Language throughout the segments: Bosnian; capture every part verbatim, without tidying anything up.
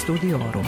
Studiorum.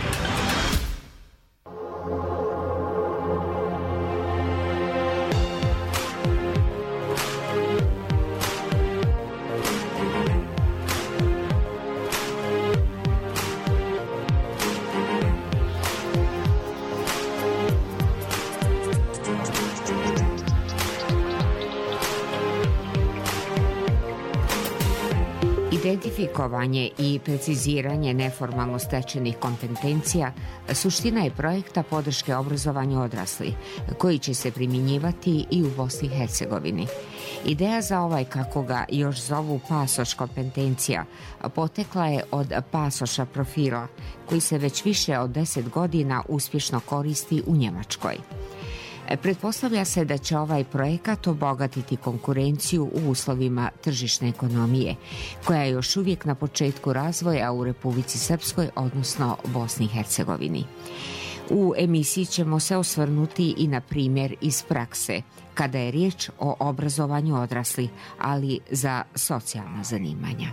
Identifikovanje i preciziranje neformalno stečenih kompetencija suština je projekta podrške obrazovanju odraslih, koji će se primjenjivati i u Bosni i Hercegovini. Ideja za ovaj, kako ga još zovu, pasoš kompetencija, potekla je od pasoša profila, koji se već više od deset godina uspješno koristi u Njemačkoj. Pretpostavlja se da će ovaj projekat obogatiti konkurenciju u uslovima tržišne ekonomije, koja je još uvijek na početku razvoja u Republici Srpskoj, odnosno Bosni i Hercegovini. U emisiji ćemo se osvrnuti i na primjer iz prakse, kada je riječ o obrazovanju odraslih, ali za socijalna zanimanja.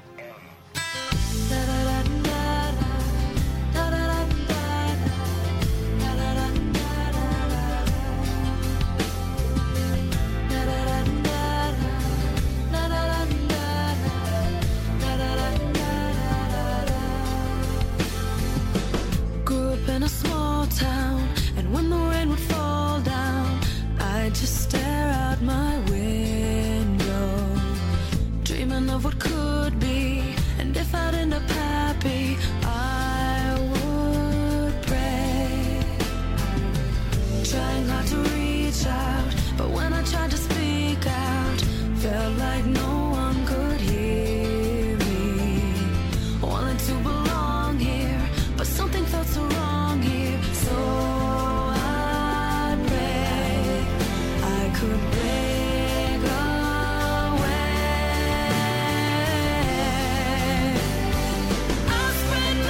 Spend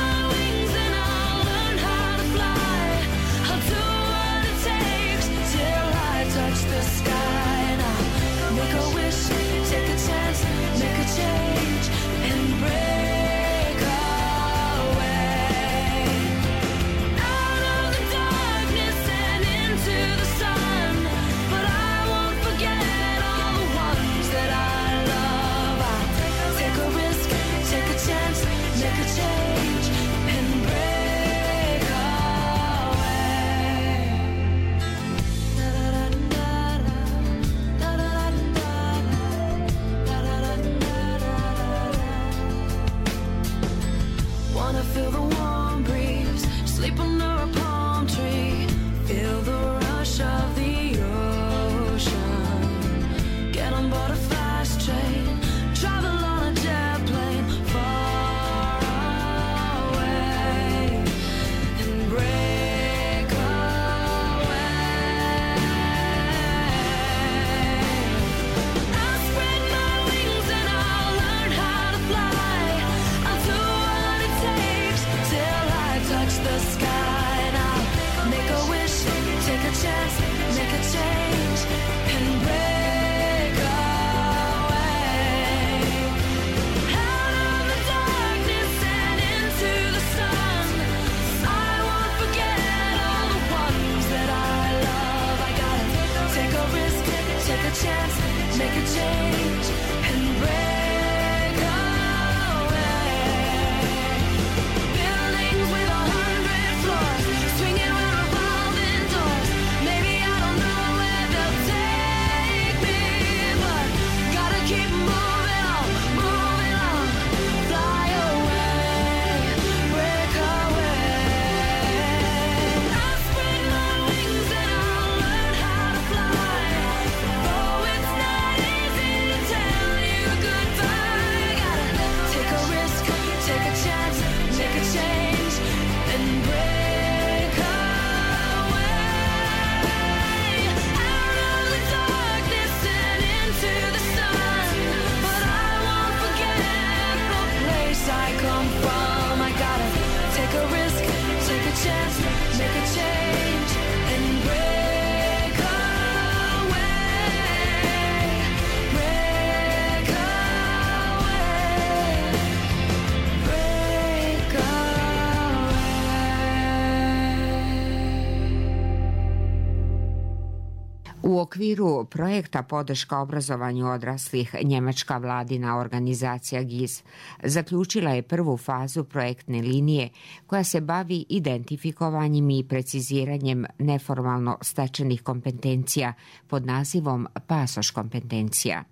U okviru projekta podrška obrazovanju odraslih njemačka vladina organizacija G I S zaključila je prvu fazu projektne linije koja se bavi identifikovanjem i preciziranjem neformalno stečenih kompetencija pod nazivom pasoš kompetencija.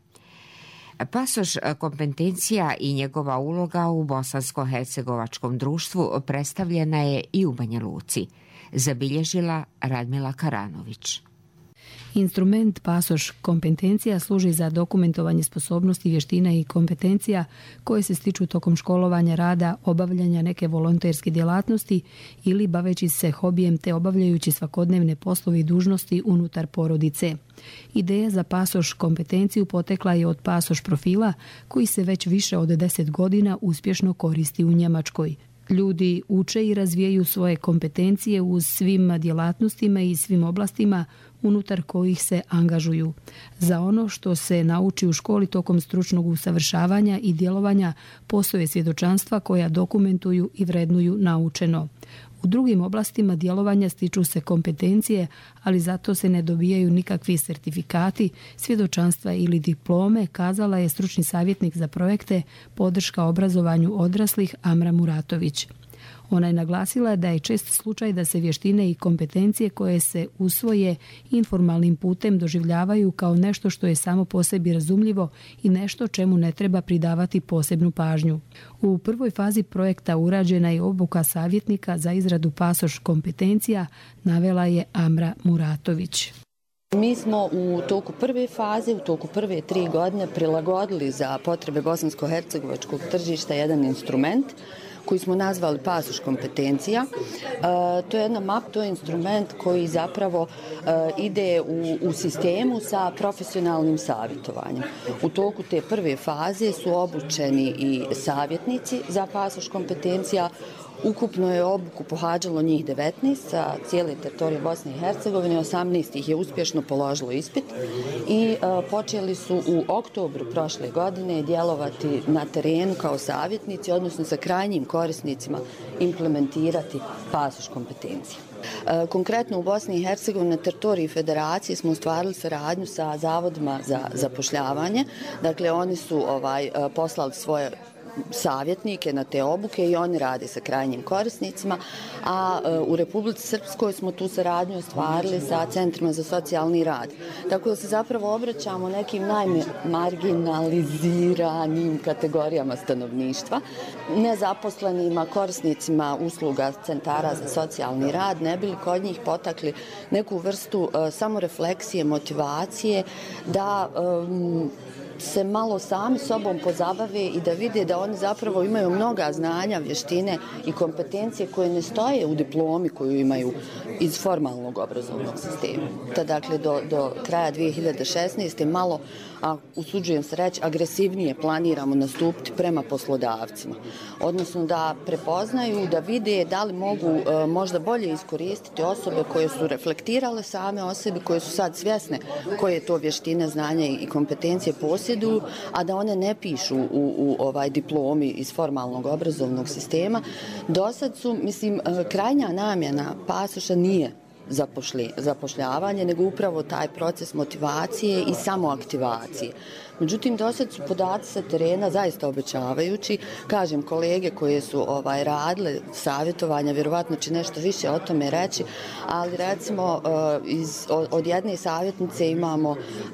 Pasoš kompetencija i njegova uloga u bosansko-hercegovačkom društvu predstavljena je i u Banja Luci, zabilježila Radmila Karanović. Instrument pasoš kompetencija služi za dokumentovanje sposobnosti, vještina i kompetencija koje se stiču tokom školovanja, rada, obavljanja neke volonterske djelatnosti ili baveći se hobijem te obavljajući svakodnevne poslove i dužnosti unutar porodice. Ideja za pasoš kompetenciju potekla je od pasoš profila koji se već više od deset godina uspješno koristi u Njemačkoj. Ljudi uče i razvijaju svoje kompetencije u svim djelatnostima i svim oblastima unutar kojih se angažuju. Za ono što se nauči u školi tokom stručnog usavršavanja i djelovanja postoje svjedočanstva koja dokumentuju i vrednuju naučeno. U drugim oblastima djelovanja stiču se kompetencije, ali zato se ne dobijaju nikakvi sertifikati, svjedočanstva ili diplome, kazala je stručni savjetnik za projekte podrška obrazovanju odraslih Amra Muratović. Ona je naglasila da je čest slučaj da se vještine i kompetencije koje se usvoje informalnim putem doživljavaju kao nešto što je samo po sebi razumljivo i nešto čemu ne treba pridavati posebnu pažnju. U prvoj fazi projekta urađena je obuka savjetnika za izradu pasoš kompetencija, navela je Amra Muratović. Mi smo u toku prve faze, u toku prve tri godine prilagodili za potrebe bosansko-hercegovačkog tržišta jedan instrument koji smo nazvali pasoš kompetencija. E, to je jedna map, to je instrument koji zapravo e, ide u, u sistemu sa profesionalnim savjetovanjem. U toku te prve faze su obučeni i savjetnici za pasoš kompetencija. Ukupno je obuku pohađalo njih devetnaest sa cijele teritorije Bosne i Hercegovine, osamnaest ih je uspješno položilo ispit i e, počeli su u oktobru prošle godine djelovati na terenu kao savjetnici, odnosno sa krajnjim korisnicima implementirati pasoš kompetencije. E, konkretno u Bosni i Hercegovini na teritoriji federacije smo ostvarili saradnju sa zavodima za zapošljavanje. Dakle, oni su ovaj, poslali svoje savjetnike na te obuke i oni rade sa krajnjim korisnicima, a e, u Republici Srpskoj smo tu saradnju ostvarili sa centrima za socijalni rad. Tako da se zapravo obraćamo nekim najmarginaliziranim kategorijama stanovništva, nezaposlenima, korisnicima usluga centara za socijalni rad, ne bi li kod njih potakli neku vrstu e, samorefleksije, motivacije da e, se malo sami sobom pozabave i da vide da oni zapravo imaju mnoga znanja, vještine i kompetencije koje ne stoje u diplomi koju imaju iz formalnog obrazovnog sistema. Ta, dakle, do, do kraja dvije hiljade šesnaeste malo, a usuđujem se reći, agresivnije planiramo nastupiti prema poslodavcima. Odnosno da prepoznaju, da vide da li mogu e, možda bolje iskoristiti osobe koje su reflektirale same o sebi, koje su sad svjesne koje to vještine, znanja i kompetencije posjeduju, a da one ne pišu u, u ovaj diplomi iz formalnog obrazovnog sistema. Dosad su, mislim, krajnja namjena pasoša nije zapošljavanje, nego upravo taj proces motivacije i samoaktivacije. Međutim, dosad su podaci sa terena zaista obećavajući. Kažem, kolege koje su ovaj, radile savjetovanja, vjerovatno će nešto više o tome reći, ali recimo iz, od jedne savjetnice imamo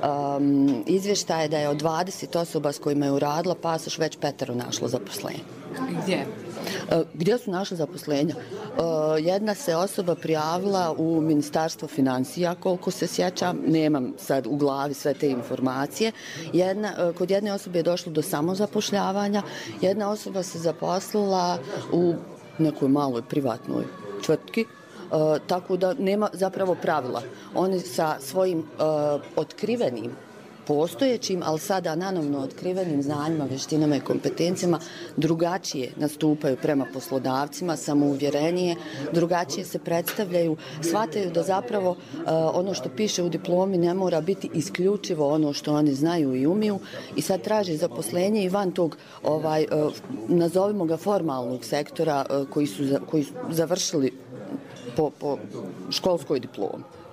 um, izvještaje da je od dvadeset osoba s kojima je uradila pasoš već petero našlo zaposlenje. Gdje? Gdje su našli zaposlenja? Jedna se osoba prijavila u Ministarstvo financija, koliko se sjećam, nemam sad u glavi sve te informacije. Jedna, kod jedne osobe je došlo do samozapošljavanja, jedna osoba se zaposlila u nekoj maloj privatnoj tvrtki, tako da nema zapravo pravila. Oni sa svojim otkrivenim postojećim, ali sada nanovno otkrivenim znanjima, vještinama i kompetencijama drugačije nastupaju prema poslodavcima, samouvjerenije, drugačije se predstavljaju, shvataju da zapravo uh, ono što piše u diplomi ne mora biti isključivo ono što oni znaju i umiju i sad traže zaposlenje i van tog, ovaj, uh, nazovimo ga formalnog sektora uh, koji su, za, koji su završili po, po školskoj diplomi.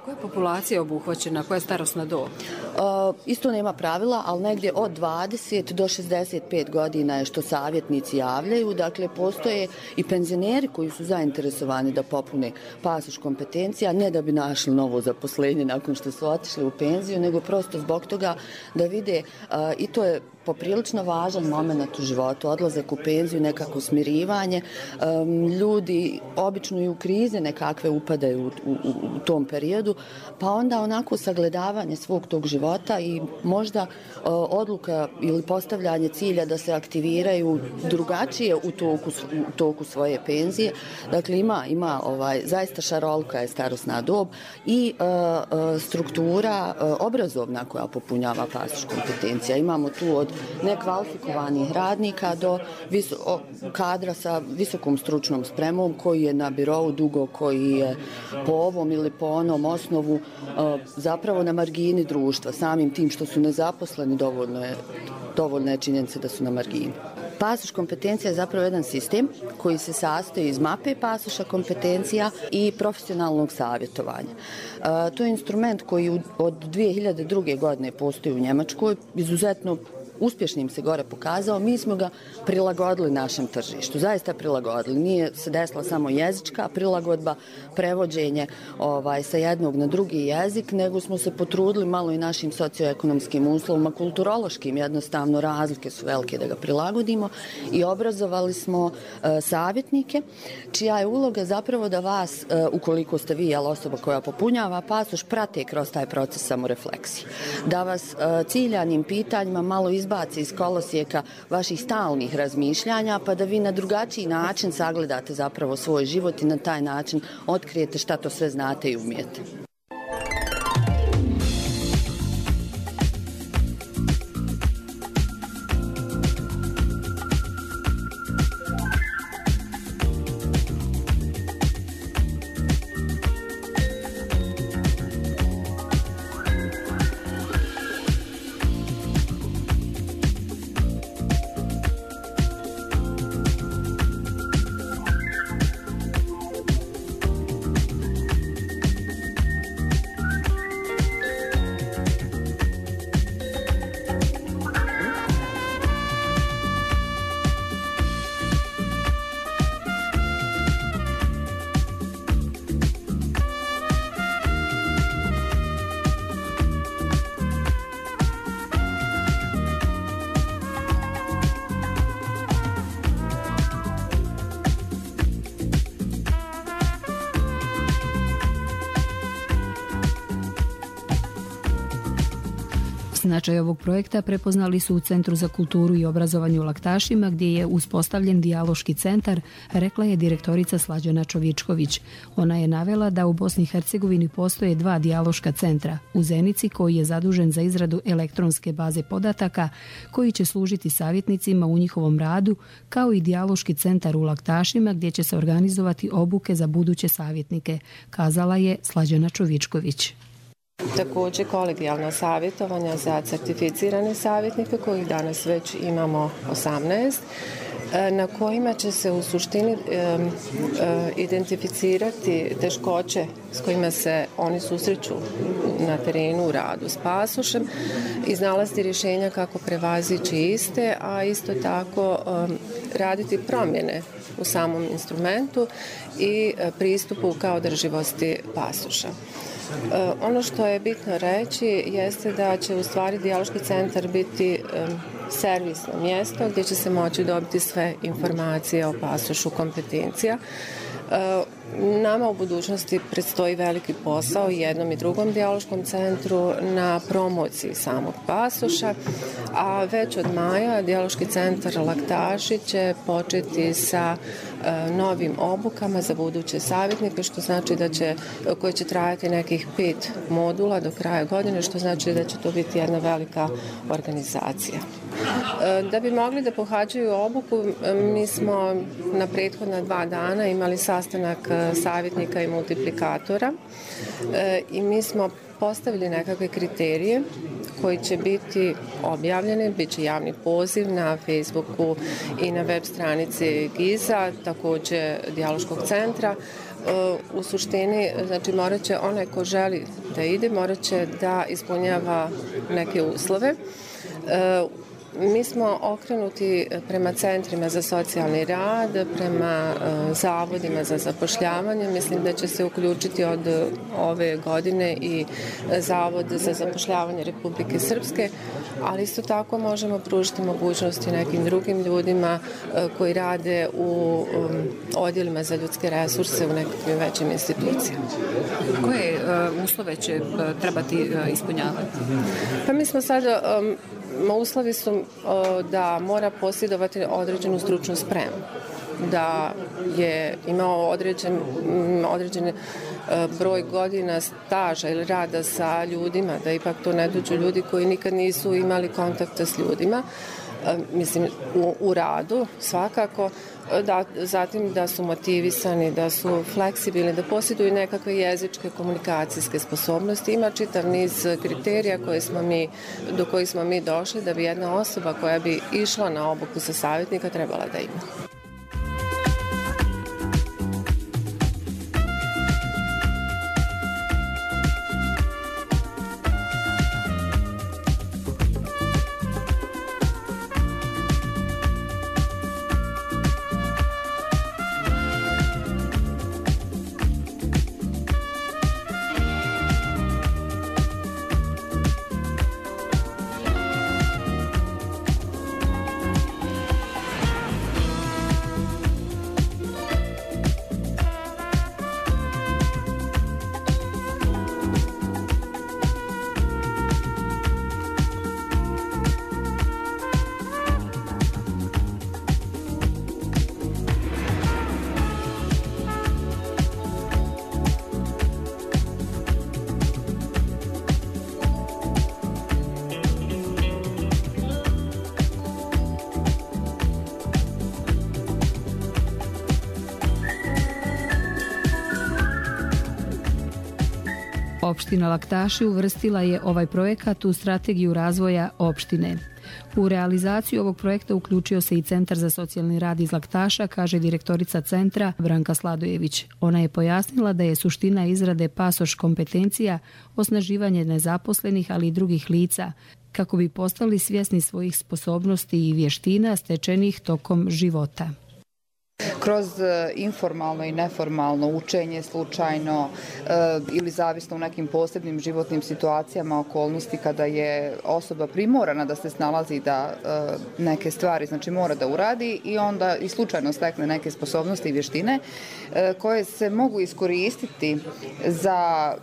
Koja je populacija obuhvaćena, koja je starosna dob? Uh, isto nema pravila, ali negdje od dvadeset do šezdeset pet godina je što savjetnici javljaju. Dakle, postoje i penzioneri koji su zainteresovani da popune pasoš kompetencija, ne da bi našli novo zaposlenje nakon što su otišli u penziju, nego prosto zbog toga da vide, uh, i to je poprilično važan moment u životu, odlazak u penziju, nekako smirivanje. Um, ljudi obično i u krize nekakve upadaju u, u, u tom periodu, pa onda onako sagledavanje svog tog života i možda uh, odluka ili postavljanje cilja da se aktiviraju drugačije u toku, u toku svoje penzije. Dakle, ima, ima ovaj, zaista šarolika je starosna dob i uh, uh, struktura uh, obrazovna koja popunjava pasoš kompetencija. Imamo tu od nekvalifikovanih radnika do viso, kadra sa visokom stručnom spremom koji je na birou dugo, koji je po ovom ili po onom osnovu zapravo na margini društva. Samim tim što su nezaposleni dovoljno je, dovoljno je činjenica da su na margini. Pasoš kompetencija je zapravo jedan sistem koji se sastoji iz mape pasoša kompetencija i profesionalnog savjetovanja. E, to je instrument koji od dvije hiljade druge. godine postoji u Njemačkoj, izuzetno uspješnim se gore pokazao. Mi smo ga prilagodili našem tržištu, zaista prilagodili. Nije se desila samo jezička prilagodba, prevođenje ovaj, sa jednog na drugi jezik, nego smo se potrudili malo i našim socioekonomskim uslovima, kulturološkim, jednostavno razlike su velike da ga prilagodimo i obrazovali smo e, savjetnike, čija je uloga zapravo da vas, e, ukoliko ste vi jel, osoba koja popunjava pasoš, prate kroz taj proces samorefleksije. Da vas e, ciljanim pitanjima malo izbaci iz kolosijeka vaših stalnih razmišljanja, pa da vi na drugačiji način sagledate zapravo svoj život i na taj način otkrijete šta to sve znate i umijete. Značaj ovog projekta prepoznali su u Centru za kulturu i obrazovanje u Laktašima, gdje je uspostavljen dijaloški centar, rekla je direktorica Slađana Čovičković. Ona je navela da u Bosni i Hercegovini postoje dva dijaloška centra. U Zenici, koji je zadužen za izradu elektronske baze podataka, koji će služiti savjetnicima u njihovom radu, kao i dijaloški centar u Laktašima, gdje će se organizovati obuke za buduće savjetnike, kazala je Slađana Čovičković. Također kolegijalna savjetovanja za certificirane savjetnike, kojih danas već imamo osamnaest, na kojima će se u suštini identificirati teškoće s kojima se oni susreću na terenu u radu s pasošem, iznalaziti rješenja kako prevazići iste, a isto tako raditi promjene u samom instrumentu i pristupu ka održivosti pasoša. Ono što je bitno reći jeste da će u stvari dijaloški centar biti servisno mjesto gdje će se moći dobiti sve informacije o pasošu kompetencija. Nama u budućnosti predstoji veliki posao i jednom i drugom dijaloškom centru na promociji samog pasoša, a već od maja dijaloški centar Laktaši će početi sa novim obukama za buduće savjetnike, što znači da će, koje će trajati nekih pet modula do kraja godine, što znači da će to biti jedna velika organizacija. Da bi mogli da pohađaju obuku, mi smo na prethodna dva dana imali sastanak savjetnika i multiplikatora i mi smo postavili nekakve kriterije koji će biti objavljeni, bit će javni poziv na Facebooku i na web stranici Giza, također dijaloškog centra, u suštini, znači morat će onaj ko želi da ide, morat će da ispunjava neke uslove. Mi smo okrenuti prema centrima za socijalni rad, prema zavodima za zapošljavanje. Mislim da će se uključiti od ove godine i Zavod za zapošljavanje Republike Srpske, ali isto tako možemo pružiti mogućnosti nekim drugim ljudima koji rade u odjelima za ljudske resurse u nekakvim većim institucijama. Koje uslove će trebati ispunjavati? Pa mi smo sada... Uslovi su da mora posjedovati određenu stručnu spremu, da je imao određen, određen broj godina staža ili rada sa ljudima, da ipak to ne dođu ljudi koji nikad nisu imali kontakta s ljudima, mislim u, u radu svakako, da, zatim da su motivisani, da su fleksibilni, da posjeduju nekakve jezičke komunikacijske sposobnosti. Ima čitav niz kriterija koje smo mi, do kojih smo mi došli da bi jedna osoba koja bi išla na obuku za savjetnika trebala da ima. Opština Laktaši uvrstila je ovaj projekat u strategiju razvoja opštine. U realizaciju ovog projekta uključio se i Centar za socijalni rad iz Laktaša, kaže direktorica centra Branka Sladojević. Ona je pojasnila da je suština izrade pasoš kompetencija osnaživanje nezaposlenih, ali i drugih lica, kako bi postali svjesni svojih sposobnosti i vještina stečenih tokom života. Kroz informalno i neformalno učenje slučajno ili zavisno u nekim posebnim životnim situacijama, okolnosti kada je osoba primorana da se snalazi da neke stvari, znači mora da uradi i onda i slučajno stekne neke sposobnosti i vještine koje se mogu iskoristiti za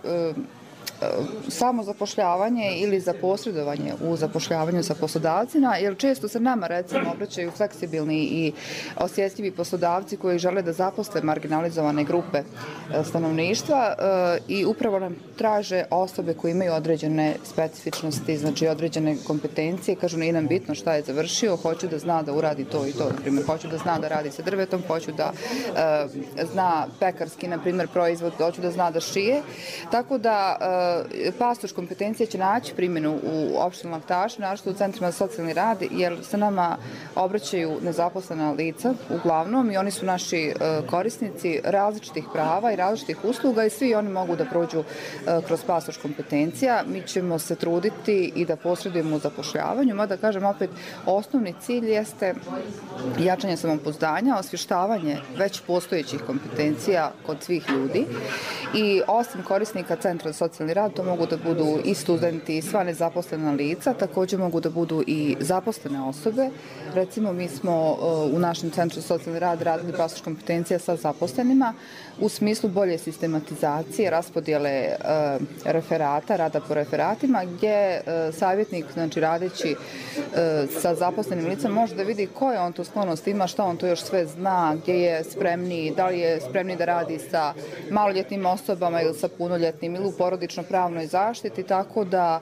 samo zapošljavanje ili za posredovanje u zapošljavanju sa poslodavcima, jer često se nama recimo obraćaju fleksibilni i osjetljivi poslodavci koji žele da zaposle marginalizovane grupe stanovništva i upravo nam traže osobe koje imaju određene specifičnosti, znači određene kompetencije, kažu nije nam bitno šta je završio, hoću da zna da uradi to i to, na primjer, hoću da zna da radi sa drvetom, hoću da zna pekarski, na primjer, proizvod, hoću da zna da šije, tako da pasoš kompetencije će naći primjenu u opštini Laktaši, naročito u centrima za socijalni rad, jer se nama obraćaju nezaposlena lica uglavnom i oni su naši korisnici različitih prava i različitih usluga i svi oni mogu da prođu kroz pasoš kompetencija. Mi ćemo se truditi i da posredujemo u zapošljavanju, mada kažem opet, osnovni cilj jeste jačanje samopouzdanja, osvještavanje već postojećih kompetencija kod svih ljudi i osim korisnika centra za socijalni rad, to mogu da budu i studenti i sva nezaposlena lica, također mogu da budu i zaposlene osobe. Recimo, mi smo u našem centru za socijalni rad radili pasoš kompetencija sa zaposlenima u smislu bolje sistematizacije, raspodjele referata, rada po referatima, gdje savjetnik, znači radeći sa zaposlenim licem, može da vidi koje on to sklonost ima, šta on to još sve zna, gdje je spremniji, da li je spremni da radi sa maloljetnim osobama ili sa punoljetnim ili u porodično pravnoj zaštiti, tako da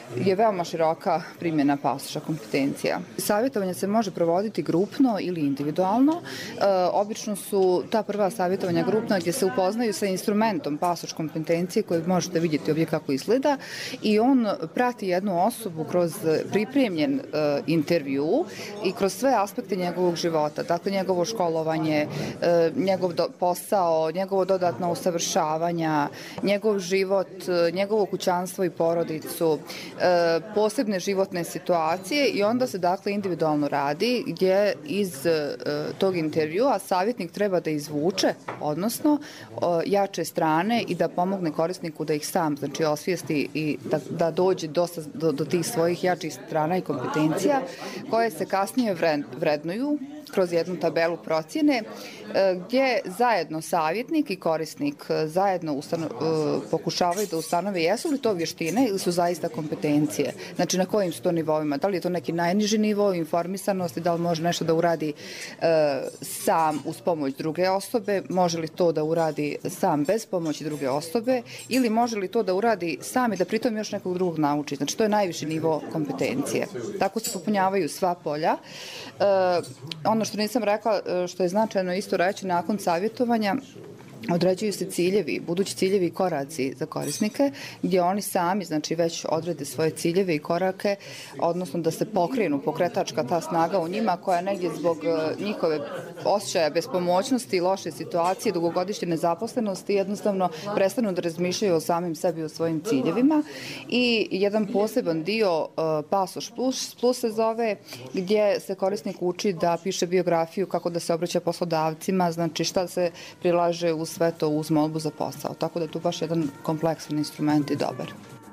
je veoma široka primjena pasoša kompetencija. Savjetovanje se može provoditi grupno ili individualno. E, obično su ta prva savjetovanja grupna gdje se upoznaju sa instrumentom pasoš kompetencije koje možete vidjeti ovdje kako izgleda i on prati jednu osobu kroz pripremljen e, intervju i kroz sve aspekte njegovog života. Dakle, njegovo školovanje, e, njegov do, posao, njegovo dodatno usavršavanja, njegov život, njegovo kućanstvo i porodicu, e, posebne životne situacije i onda se dakle individualno radi gdje iz e, tog intervjua savjetnik treba da izvuče, odnosno e, jače strane i da pomogne korisniku da ih sam znači osvijesti i da, da dođe do, do, do tih svojih jačih strana i kompetencija koje se kasnije vrednuju kroz jednu tabelu procjene gdje zajedno savjetnik i korisnik zajedno ustano, pokušavaju da ustanove jesu li to vještine ili su zaista kompetencije. Znači na kojim su to nivoima. Da li je to neki najniži nivo informisanosti, da li može nešto da uradi e, sam uz pomoć druge osobe, može li to da uradi sam bez pomoći druge osobe ili može li to da uradi sam i da pritom još nekog drugog nauči. Znači to je najviši nivo kompetencije. Tako se popunjavaju sva polja. E, ono što nisam rekla, što je značajno isto reći, nakon savjetovanja određuju se ciljevi, budući ciljevi i koraci za korisnike, gdje oni sami znači već odrede svoje ciljeve i korake, odnosno da se pokrenu pokretačka ta snaga u njima koja negdje zbog njihove osjećaja bespomoćnosti i loše situacije, dugogodišnje nezaposlenosti jednostavno prestanu da razmišljaju o samim sebi i o svojim ciljevima. I jedan poseban dio Pasoš plus, plus se zove, gdje se korisnik uči da piše biografiju, kako da se obraća poslodavcima, znači šta se prilaže u sve to uz molbu za posao. Tako da je tu baš jedan kompleksan instrument i dobar.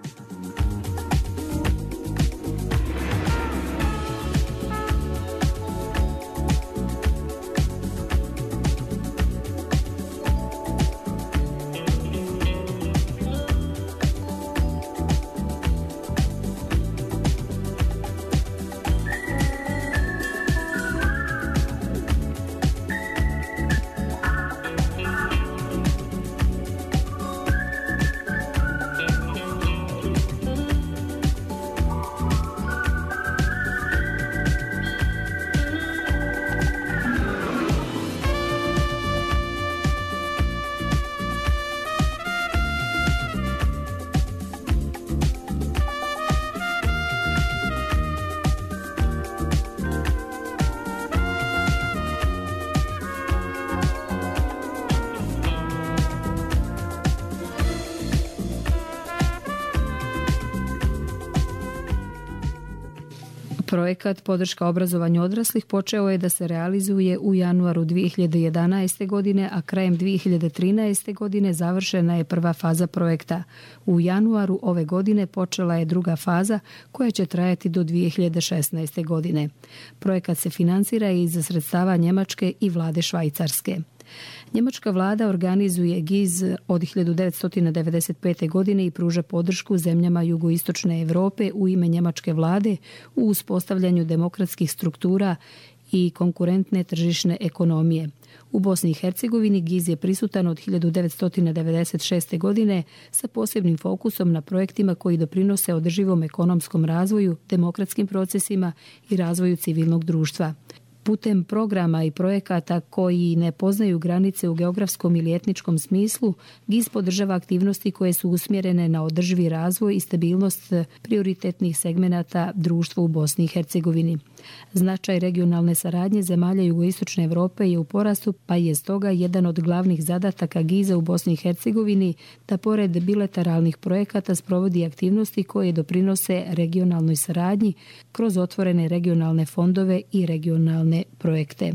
Projekat Podrška obrazovanju odraslih počeo je da se realizuje u januaru dvije hiljade jedanaeste. godine, a krajem dvije hiljade trinaeste. godine završena je prva faza projekta. U januaru ove godine počela je druga faza koja će trajati do dvije hiljade šesnaeste. godine. Projekat se financira iz sredstava Njemačke i vlade Švajcarske. Njemačka vlada organizuje G I Z od hiljadu devetsto devedeset pete. godine i pruža podršku zemljama jugoistočne Europe u ime njemačke vlade u uspostavljanju demokratskih struktura i konkurentne tržišne ekonomije. U Bosni i Hercegovini G I Z je prisutan od hiljadu devetsto devedeset šeste. godine sa posebnim fokusom na projektima koji doprinose održivom ekonomskom razvoju, demokratskim procesima i razvoju civilnog društva. Putem programa i projekata koji ne poznaju granice u geografskom ili etničkom smislu, G I Z podržava aktivnosti koje su usmjerene na održivi razvoj i stabilnost prioritetnih segmenata društva u Bosni i Hercegovini. Značaj regionalne saradnje zemalja jugoistočne Europe je u porastu, pa je stoga jedan od glavnih zadataka G I Z-a u Bosni i Hercegovini da pored bilateralnih projekata sprovodi aktivnosti koje doprinose regionalnoj saradnji kroz otvorene regionalne fondove i regionalne projekte.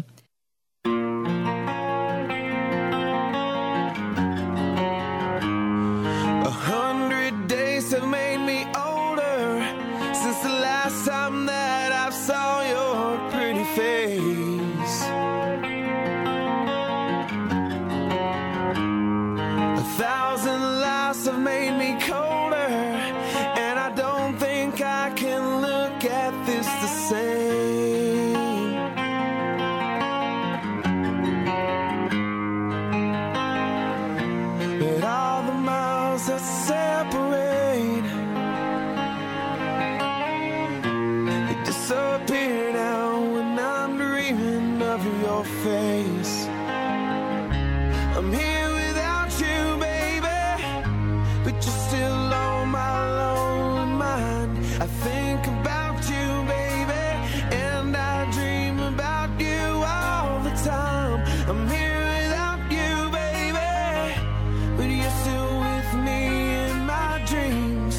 but you're still on my lonely mind. I think about you, baby, and I dream about you all the time. I'm here without you, baby, but you're still with me in my dreams.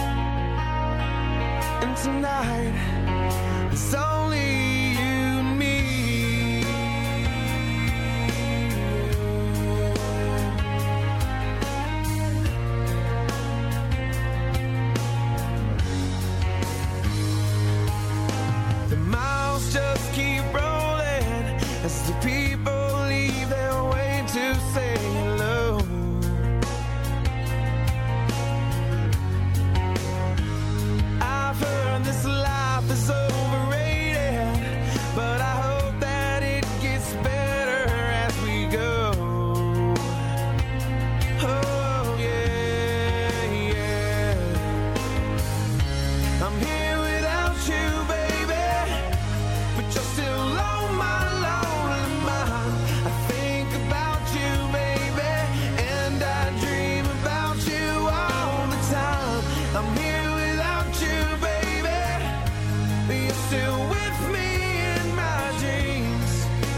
And tonight, it's only you and me. The miles just keep rolling as the people leave their way to say hello. I've heard this life is overrated, but I hope that it gets better as we go. Oh yeah, yeah. I'm here without you, baby, but you're still on my lonely mind. I think about you, baby, and I dream about you all the time. I'm here without you, baby, but you're still with me in my dreams.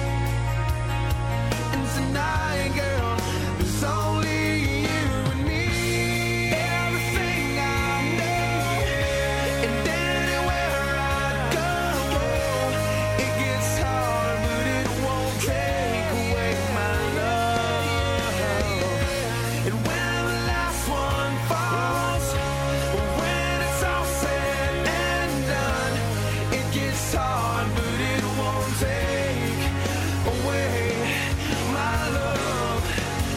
And tonight, girl, there's only you and me. Everything I know, and anywhere I go, it gets hard, but it won't take away my love. And when the last one falls, when it's all said and done, it gets hard, but it won't take away my love.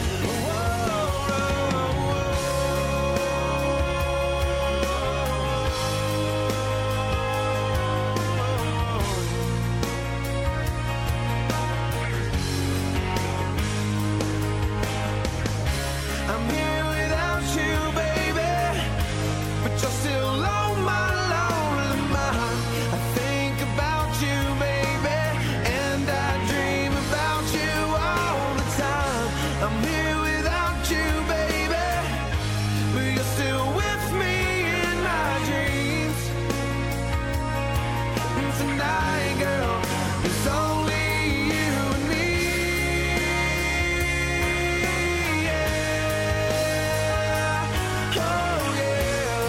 I'm here without you, baby, but you're still on my lonely mind. I think about you, baby, and I dream about you all the time. I'm here without you, baby, but you're still with me in my dreams. And tonight, girl, it's only you and me. Yeah. Oh, yeah.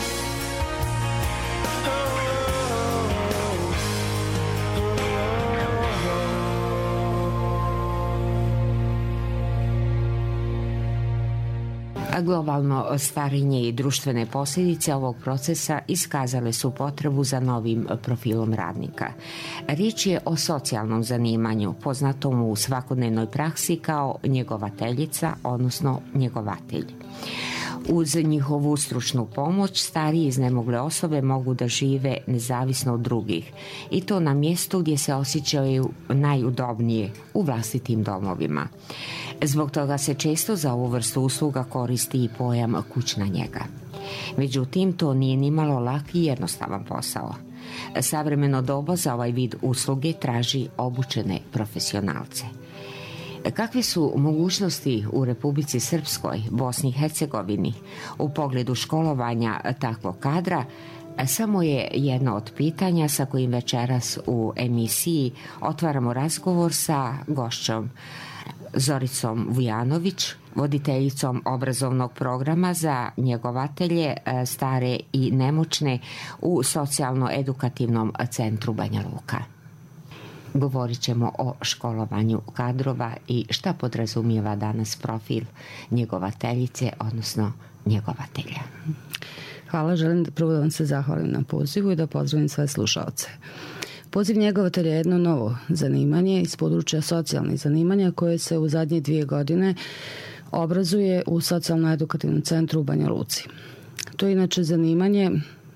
A globalno starenje i društvene posljedice ovog procesa iskazale su potrebu za novim profilom radnika. Riječ je o socijalnom zanimanju, poznatom u svakodnevnoj praksi kao njegovateljica, odnosno njegovatelj. Uz njihovu stručnu pomoć starije iznemogle osobe mogu da žive nezavisno od drugih i to na mjestu gdje se osjećaju najudobnije, u vlastitim domovima. Zbog toga se često za ovu vrstu usluga koristi i pojam kućna njega. Međutim, to nije nimalo lak i jednostavan posao. Savremeno doba za ovaj vid usluge traži obučene profesionalce. Kakve su mogućnosti u Republici Srpskoj, Bosni i Hercegovini u pogledu školovanja takvog kadra, samo je jedno od pitanja sa kojim večeras u emisiji otvaramo razgovor sa gošćom Zoricom Vujanović, voditeljicom obrazovnog programa za njegovatelje stare i nemoćne u Socijalno-edukativnom centru Banja Luka. Govorit ćemo o školovanju kadrova i šta podrazumijeva danas profil njegovateljice, odnosno njegovatelja. Hvala, želim da prvo da vam se zahvalim na pozivu i da pozdravim sve slušalce. Poziv njegovatelja je jedno novo zanimanje iz područja socijalnih zanimanja koje se u zadnje dvije godine obrazuje u Socijalno-edukativnom centru u Banja Luci. To je inače zanimanje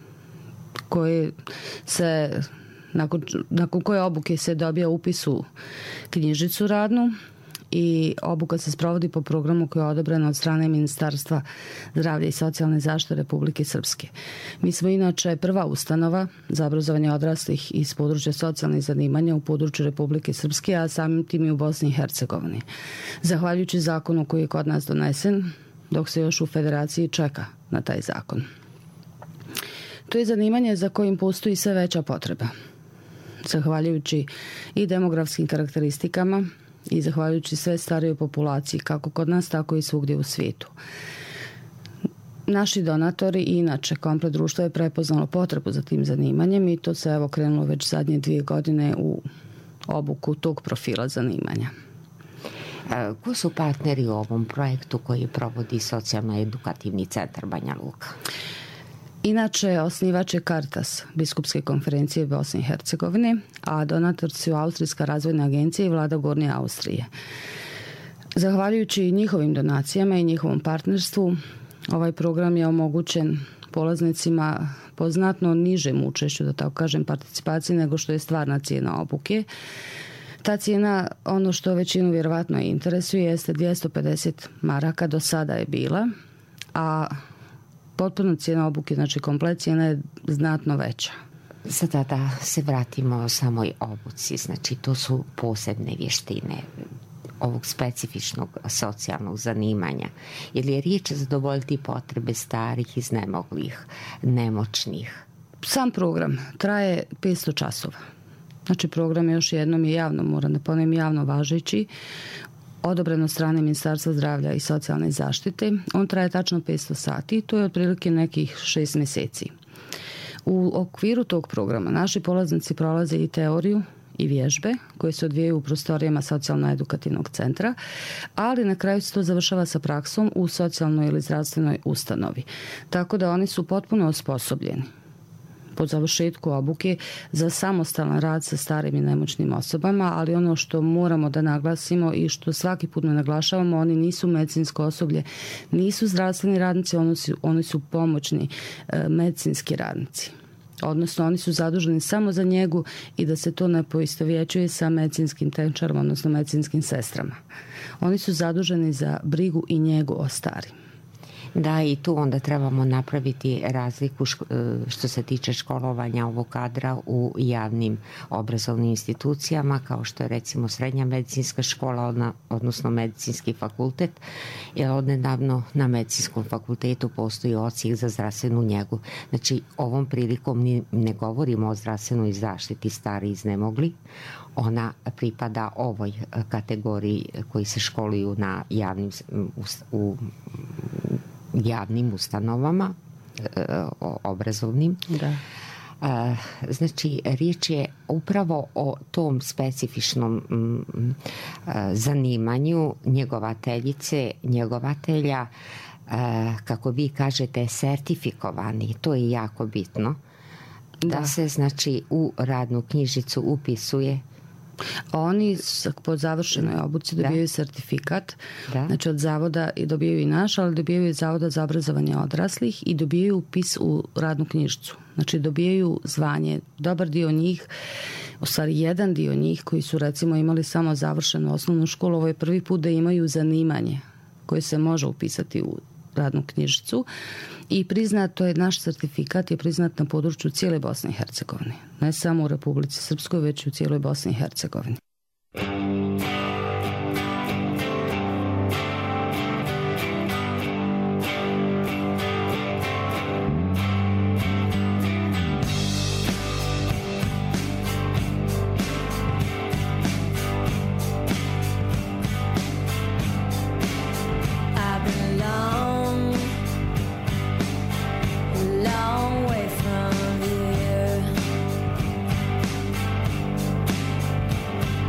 koje se Nakon, nakon koje obuke se dobija upis u knjižicu radnu i obuka se sprovodi po programu koji je odobren od strane Ministarstva zdravlja i socijalne zaštite Republike Srpske. Mi smo inače prva ustanova za obrazovanje odraslih iz područja socijalnih zanimanja u području Republike Srpske, a samim tim i u Bosni i Hercegovini. Zahvaljujući zakonu koji je kod nas donesen dok se još u federaciji čeka na taj zakon. To je zanimanje za kojim postoji sve veća potreba. Zahvaljujući i demografskim karakteristikama i zahvaljujući sve starijoj populaciji, kako kod nas, tako i svugdje u svijetu. Naši donatori i inače komplet društvo je prepoznalo potrebu za tim zanimanjem i to se evo krenulo već zadnje dvije godine u obuku tog profila zanimanja. A, ko su partneri u ovom projektu koji provodi Socijalno-edukativni centar Banja Luka? Inače, osnivač je Caritas Biskupske konferencije Bosne i Hercegovine, a donator su Austrijska razvojna agencija i vlada Gornje Austrije. Zahvaljujući njihovim donacijama i njihovom partnerstvu, ovaj program je omogućen polaznicima po znatno nižem učešću, da tako kažem, participaciji nego što je stvarna cijena obuke. Ta cijena, ono što većinu vjerovatno interesuje, jeste dvjesto pedeset maraka, do sada je bila, a potpuno cijena obuke, znači komplet cijena je znatno veća. Sada da se vratimo samoj obuci, znači to su posebne vještine ovog specifičnog socijalnog zanimanja. Ili je riječ zadovoljiti potrebe starih, iznemoglih, nemoćnih? Sam program traje petsto časova. Znači program još jednom je javno, moram da ponovim, javno važeći, odobren od strane Ministarstva zdravlja i socijalne zaštite. On traje tačno petsto sati i to je otprilike nekih šest mjeseci. U okviru tog programa naši polaznici prolaze i teoriju i vježbe koje se odvijaju u prostorijama Socijalno-edukativnog centra, ali na kraju se to završava sa praksom u socijalnoj ili zdravstvenoj ustanovi. Tako da oni su potpuno osposobljeni po završetku obuke za samostalan rad sa starim i nemoćnim osobama, ali ono što moramo da naglasimo i što svaki put ne naglašavamo, oni nisu medicinsko osoblje, nisu zdravstveni radnici, oni su, oni su pomoćni e, medicinski radnici. Odnosno, oni su zaduženi samo za njegu i da se to ne poistovjećuje sa medicinskim tehničarima, odnosno medicinskim sestrama. Oni su zaduženi za brigu i njegu o starim. Da, i tu onda trebamo napraviti razliku što se tiče školovanja ovog kadra u javnim obrazovnim institucijama, kao što je recimo srednja medicinska škola, odnosno medicinski fakultet, jer odnedavno na medicinskom fakultetu postoji odsjek za zdravstvenu njegu. Znači, ovom prilikom ni ne govorimo o zdravstvenoj zaštiti stari iznemogli, ona pripada ovoj kategoriji koji se školuju na javnim u javnim ustanovama obrazovnim. Da. Znači, riječ je upravo o tom specifičnom zanimanju njegovateljice, njegovatelja, kako vi kažete, sertifikovani. To je jako bitno. Da, da se, znači, u radnu knjižicu upisuje. Oni po završenoj obuci dobijaju da. sertifikat, da. znači od zavoda i dobijaju i naš, ali dobijaju iz Zavoda za obrazovanje odraslih i dobijaju upis u radnu knjižicu. Znači dobijaju zvanje. Dobar dio njih, u stvari jedan dio njih koji su recimo imali samo završenu osnovnu školu, ovo je prvi put da imaju zanimanje koje se može upisati u radnu knjižicu i priznato je, naš sertifikat je priznat na području cijele Bosne i Hercegovine. Ne samo u Republici Srpskoj, već i u cijeloj Bosni i Hercegovini. Long way from here.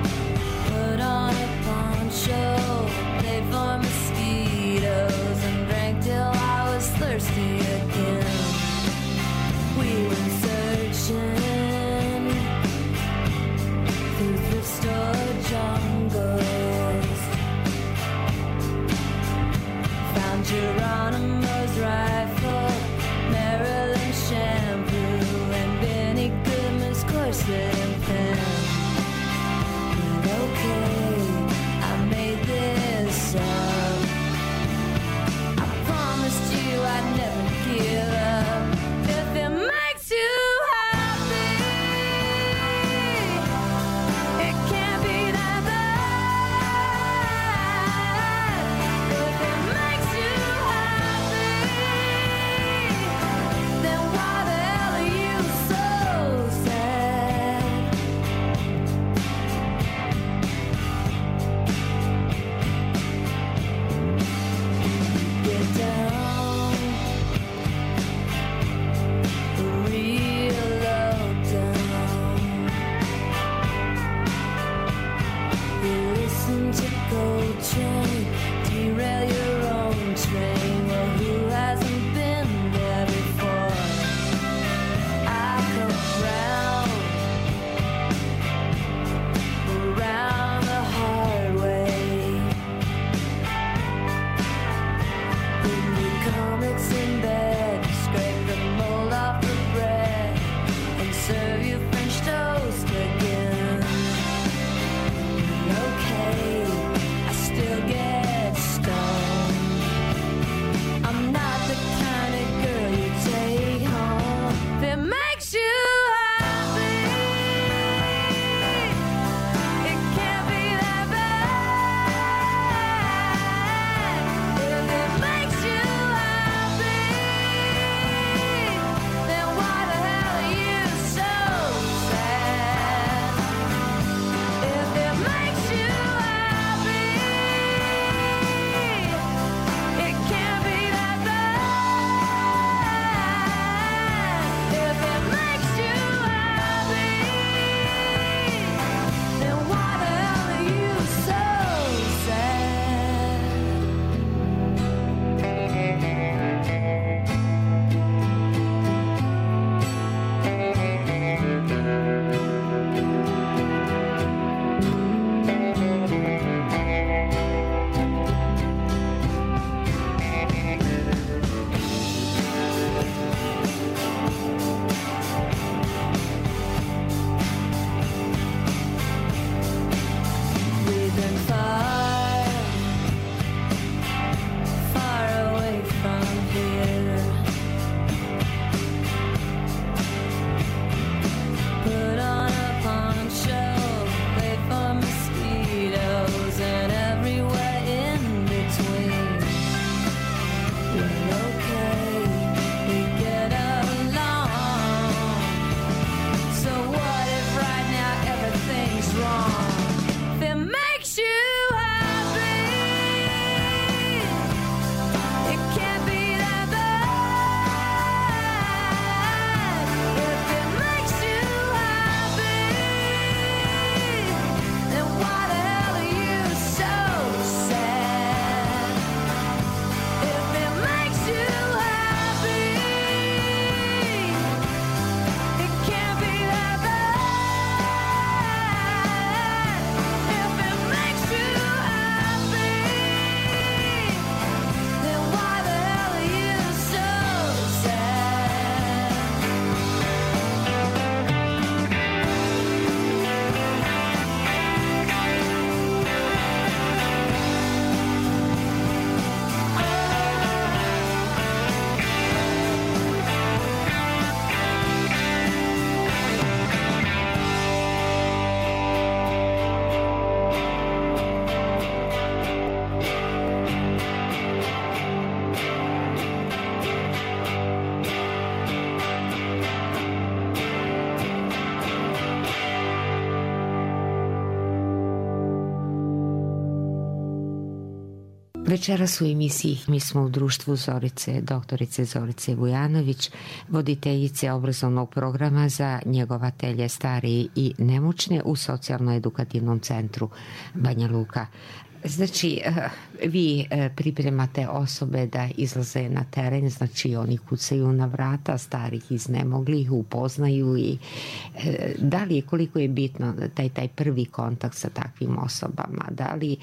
Večeras u emisiji mi smo u društvu Zorice, doktorice Zorice Vujanović, voditeljice obrazovnog programa za njegovatelje starije i nemoćne u Socijalno-edukativnom centru Banja Luka. Znači, vi pripremate osobe da izlaze na teren, znači oni kucaju na vrata starih iznemoglih, upoznaju i da li je, koliko je bitno taj, taj prvi kontakt sa takvim osobama, da li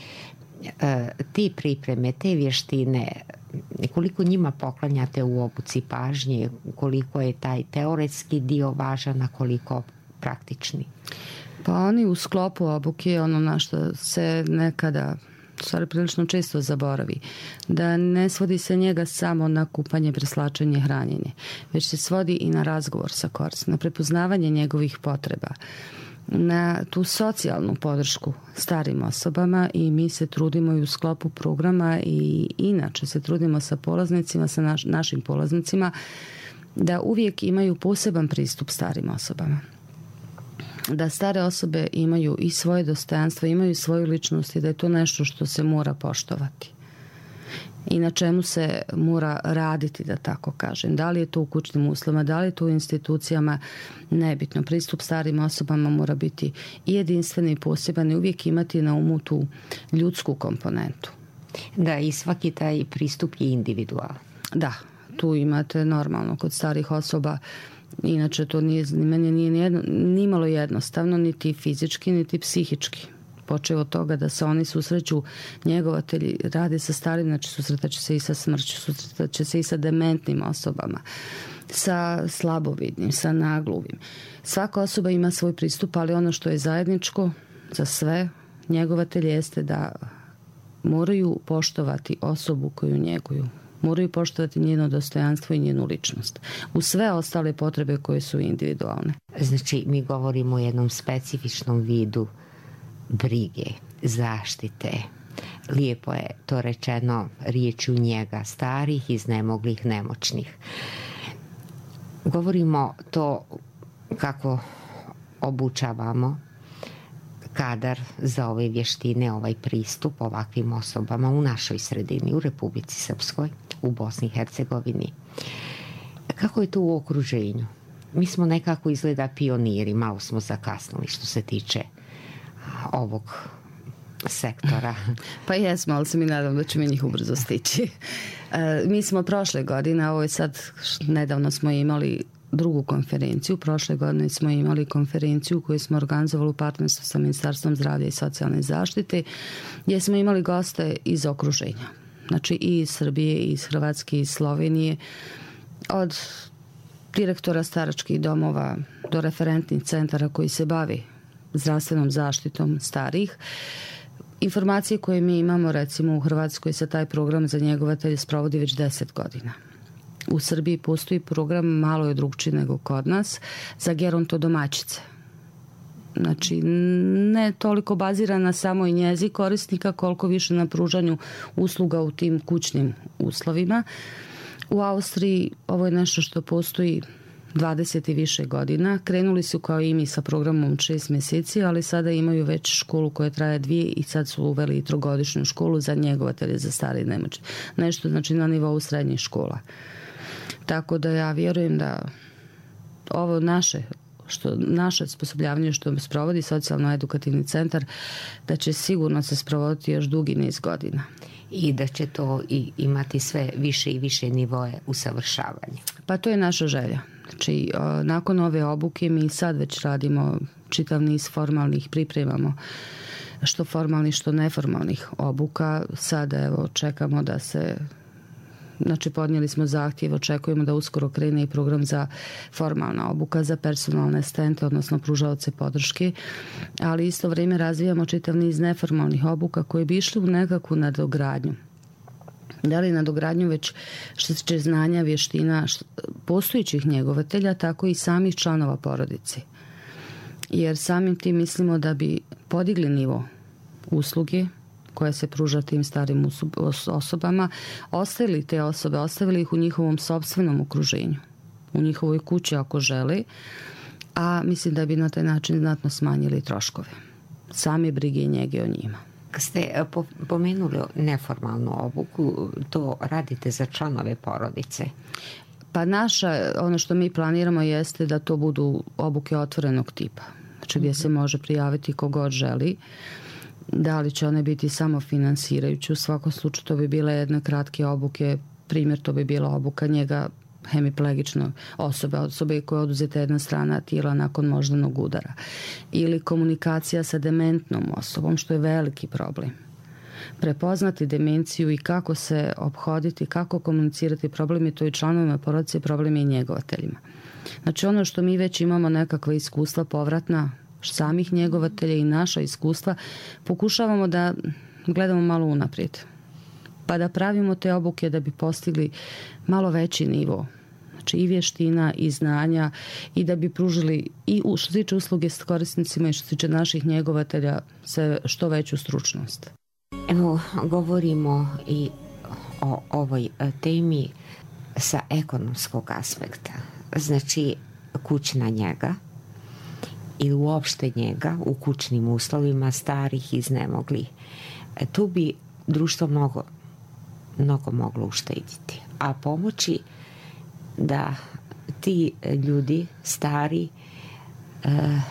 ti pripreme, te vještine, koliko njima poklanjate u obuci pažnje, koliko je taj teoretski dio važan, a koliko praktični? Pa oni u sklopu obuke, ono na što se nekada, stvari prilično često zaboravi, da ne svodi se njega samo na kupanje, preslačenje, hranjenje, već se svodi i na razgovor sa korisnikom, na prepoznavanje njegovih potreba, na tu socijalnu podršku starim osobama i mi se trudimo i u sklopu programa i inače se trudimo sa polaznicima, sa naš, našim polaznicima da uvijek imaju poseban pristup starim osobama. Da stare osobe imaju i svoje dostojanstvo, imaju svoju ličnost i da je to nešto što se mora poštovati. I na čemu se mora raditi, da tako kažem. Da li je to u kućnim uslovima, da li je to u institucijama, nebitno. Pristup starim osobama mora biti i jedinstven i poseban i uvijek imati na umu tu ljudsku komponentu. Da, i svaki taj pristup je individualan. Da, tu imate normalno kod starih osoba. Inače to nije, meni nije nijedno, nimalo jednostavno, niti fizički, niti psihički. Počeo od toga da se oni susreću, njegovatelji rade sa starim, znači susretaće se i sa smrću, susretaće se i sa dementnim osobama, sa slabovidnim, sa nagluvim. Svaka osoba ima svoj pristup, ali ono što je zajedničko za sve njegovatelji jeste da moraju poštovati osobu koju njeguju. Moraju poštovati njeno dostojanstvo i njenu ličnost. U sve ostale potrebe koje su individualne. Znači, mi govorimo o jednom specifičnom vidu brige, zaštite. Lijepo je to rečeno riječju njega, starih, iznemoglih, nemoćnih. Govorimo to kako obučavamo kadar za ove vještine, ovaj pristup ovakvim osobama u našoj sredini, u Republici Srpskoj, u Bosni i Hercegovini. Kako je to u okruženju? Mi smo nekako izgleda pioniri, malo smo zakasnili što se tiče ovog sektora. Pa jesmo, ali se mi nadam da ćemo njih ubrzo stići. E, mi smo prošle godine, ovo je sad, nedavno smo imali drugu konferenciju. Prošle godine smo imali konferenciju koju smo organizovali u partnerstvu sa Ministarstvom zdravlja i socijalne zaštite, gdje smo imali goste iz okruženja. Znači i iz Srbije, i iz Hrvatske, i iz Slovenije, od direktora staračkih domova do referentnih centara koji se bavi zdravstvenom zaštitom starih. Informacije koje mi imamo, recimo u Hrvatskoj se taj program za njegovatelje sprovodi već deset godina. U Srbiji postoji program, malo je drugčiji nego kod nas, za gerontodomaćice. Znači, ne toliko baziran na samoj njezi korisnika, koliko više na pružanju usluga u tim kućnim uslovima. U Austriji ovo je nešto što postoji dvadeset i više godina. Krenuli su kao i mi sa programom šest mjeseci, ali sada imaju već školu koja traje dvije i sad su uveli i trogodišnju školu za njegovatelje za stare i nemoćne. Nešto znači na nivou srednjih škola. Tako da ja vjerujem da ovo naše što naše osposobljavanje što sprovodi Socijalno-edukativni centar, da će sigurno se sprovoditi još dugi niz godina. I da će to i imati sve više i više nivoje usavršavanja. Pa to je naša želja. Znači, nakon ove obuke mi sad već radimo čitav niz formalnih, pripremamo što formalnih, što neformalnih obuka. Sada evo čekamo da se, znači podnijeli smo zahtjev, očekujemo da uskoro krene i program za formalna obuka za personalne asistente, odnosno pružaoce podrške, ali isto vrijeme razvijamo čitav niz neformalnih obuka koje bi išli u nekakvu nadogradnju. Da li nadogradnju već što se tiče znanja, vještina postojećih njegovatelja, tako i samih članova porodice. Jer samim tim mislimo da bi podigli nivo usluge koja se pruža tim starim osobama, ostavili te osobe, ostavili ih u njihovom sopstvenom okruženju, u njihovoj kući ako žele, a mislim da bi na taj način znatno smanjili troškove. Same brige i njege o njima. Kad ste pomenuli neformalnu obuku, to radite za članove porodice? Pa naša, ono što mi planiramo jeste da to budu obuke otvorenog tipa. Znači gdje se može prijaviti kogod želi. Da li će one biti samo finansirajući? U svakom slučaju to bi bile jedne kratke obuke. Primjer, to bi bila obuka njega hemiplegične osobe, osobe koja je oduzeta jedna strana tijela nakon moždanog udara. Ili komunikacija sa dementnom osobom, što je veliki problem. Prepoznati demenciju i kako se ophoditi, kako komunicirati, problem je to i članovima porodice, problem je i njegovateljima. Znači ono što mi već imamo nekakva iskustva povratna samih njegovatelja i naša iskustva, pokušavamo da gledamo malo unaprijed. Pa da pravimo te obuke da bi postigli malo veći nivo. Znači i vještina i znanja i da bi pružili i što se tiče usluge s korisnicima i što se tiče naših njegovatelja sve što veću stručnost. Evo, govorimo i o ovoj temi sa ekonomskog aspekta. Znači, kućna njega i uopšte njega u kućnim uslovima starih i iznemoglih. Tu bi društvo mnogo, mnogo moglo uštediti. A pomoći da ti ljudi stari e,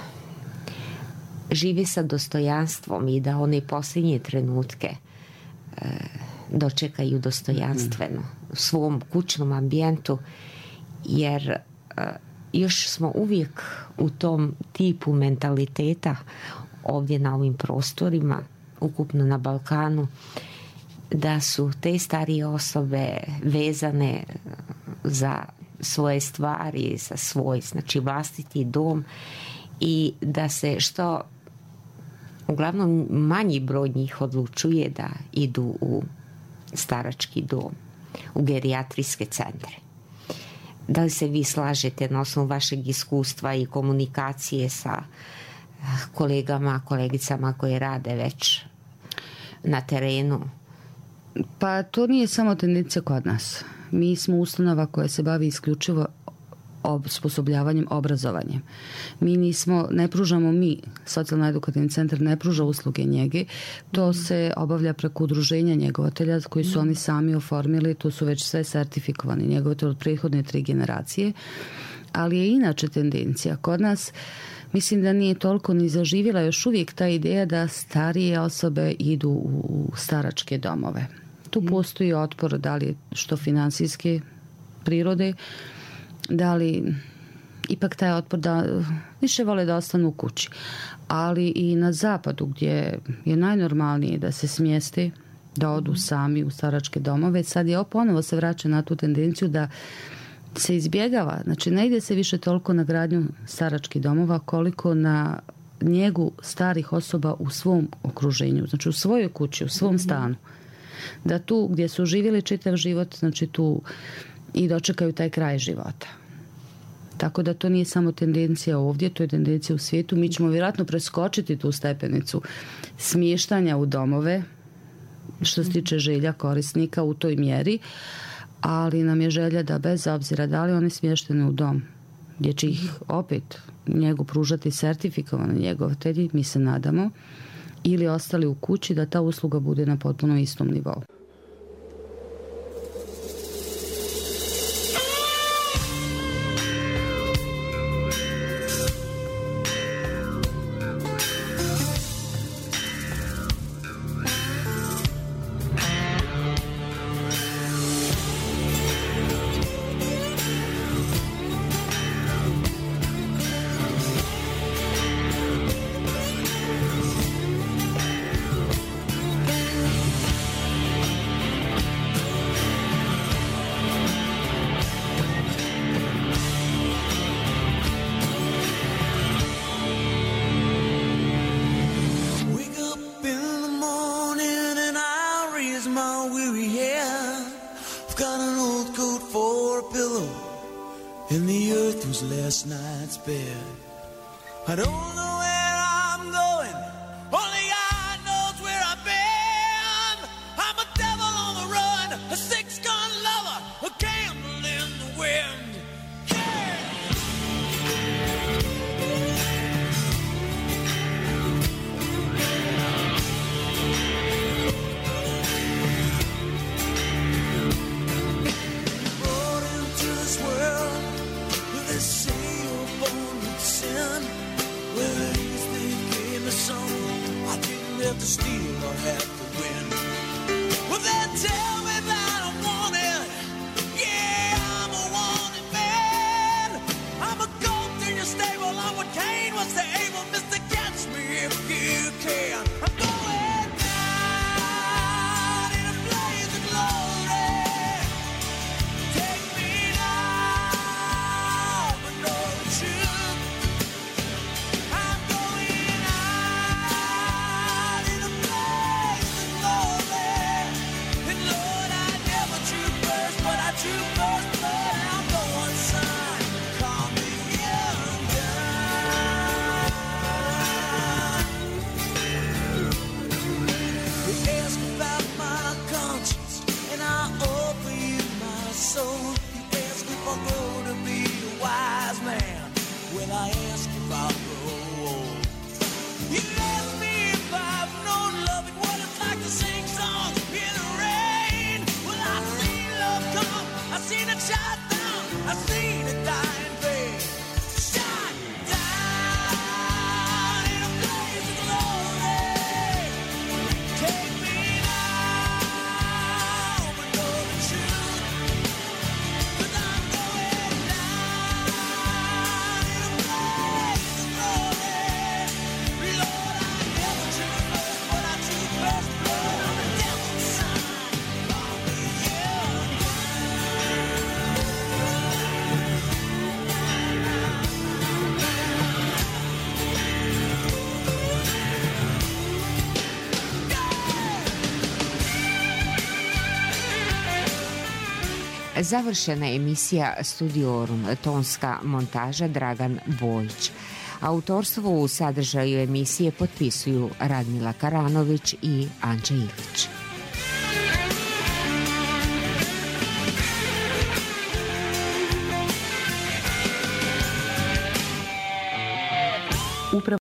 žive sa dostojanstvom i da one posljednje trenutke e, dočekaju dostojanstveno u svom kućnom ambijentu, jer e, još smo uvijek u tom tipu mentaliteta ovdje na ovim prostorima, ukupno na Balkanu, da su te starije osobe vezane za svoje stvari, za svoj, znači vlastiti dom, i da se što uglavnom manji broj njih odlučuje da idu u starački dom, u gerijatrijske centre. Da li se vi slažete na osnovu vašeg iskustva i komunikacije sa kolegama, kolegicama koje rade već na terenu? Pa to nije samo tendencija kod nas. Mi smo ustanova koja se bavi isključivo osposobljavanjem, obrazovanjem. Mi nismo, ne pružamo mi, socijalno-edukativni centar ne pruža usluge njege, to se obavlja preko udruženja njegovatelja koji su oni sami oformili, to su već sve sertifikovani njegovatelji od prethodne tri generacije, ali je inače tendencija kod nas. Mislim da nije toliko ni zaživjela još uvijek ta ideja da starije osobe idu u staračke domove. Tu postoji otpor, da li što finansijske prirode, da li ipak taj otpor da više vole da ostanu u kući. Ali i na zapadu gdje je najnormalnije da se smjeste, da odu sami u staračke domove, sad je ponovo se vraća na tu tendenciju da se izbjegava, znači ne ide se više toliko na gradnju staračkih domova koliko na njegu starih osoba u svom okruženju, znači u svojoj kući, u svom stanu. Da tu gdje su živjeli čitav život, znači tu i dočekaju taj kraj života. Tako da to nije samo tendencija ovdje, to je tendencija u svijetu. Mi ćemo vjerojatno preskočiti tu stepenicu smještanja u domove, što se tiče želja korisnika u toj mjeri, ali nam je želja da bez obzira da li oni smještene u dom, gdje će ih opet njegu pružati sertifikovani njegovatelji, mi se nadamo, ili ostali u kući, da ta usluga bude na potpuno istom nivou. I don't know where I'm going, only God knows where I've been. I'm a devil on the run, a six-gun lover, a candle in the wind. Yeah! to steal or have to win. Well, then tell me that I want it. Yeah, I'm a wanted man. I'm a goat in your stable. I'm what Cain was to Abel. Mister, catch me if you can. I'm going down in a blaze of glory. Take me now, but know the truth. I'm going out in a blaze of glory. And Lord, I never drew first, but I drew first blood. I'm going, son, call me young gun. You ask about my conscience, and I offer you my soul. You ask if I'll grow to be a wise man. Well, I ask if I'll grow old. You ask me if I've known love and what it's like to sing songs in the rain. Well, I've seen love come, I've seen it shot down, I've seen it die in vain. Shot down in a blaze of glory. Take me now, but know the truth. 'Cause I'm going down in a blaze of glory. Lord, I never drew first, but I drew first blood. I'm a devil's son. Call me young Završena je emisija Studiorum, tonska montaža Dragan Bojić. Autorstvo u sadržaju emisije potpisuju Radmila Karanović i Anđa Ilić.